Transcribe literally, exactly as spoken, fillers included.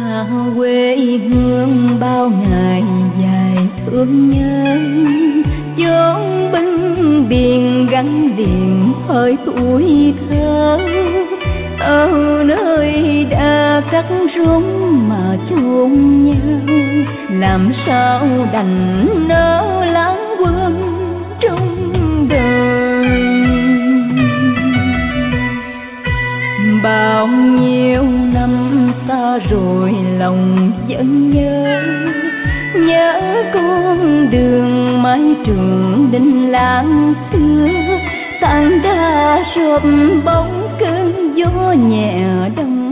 Xa quê hương bao ngày dài thương nhớ, chốn binh biển gắn liền hơi tuổi thơ. Ở nơi đã cắt rốn mà chôn nhau, làm sao đành nỡ lãng quên trong đời. Bao nhiêu năm xa rồi lòng vẫn nhớ, nhớ con đường mái trường Đình Làng xưa. Tảng đá rộp bóng cơn gió nhẹ đông